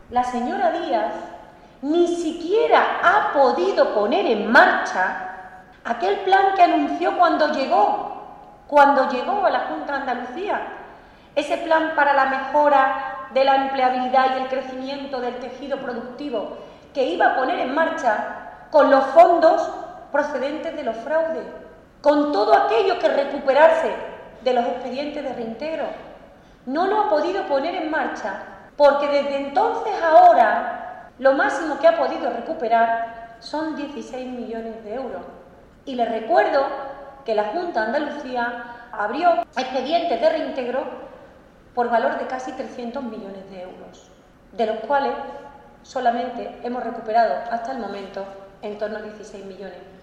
la señora Díaz ni siquiera ha podido poner en marcha aquel plan que anunció cuando llegó a la Junta de Andalucía, ese plan para la mejora de la empleabilidad y el crecimiento del tejido productivo que iba a poner en marcha con los fondos procedentes de los fraudes, con todo aquello que recuperarse de los expedientes de reintegro. No lo ha podido poner en marcha porque desde entonces a ahora lo máximo que ha podido recuperar son 16 millones de euros. Y les recuerdo que la Junta de Andalucía abrió expedientes de reintegro por valor de casi 300 millones de euros, de los cuales solamente hemos recuperado hasta el momento en torno a 16 millones.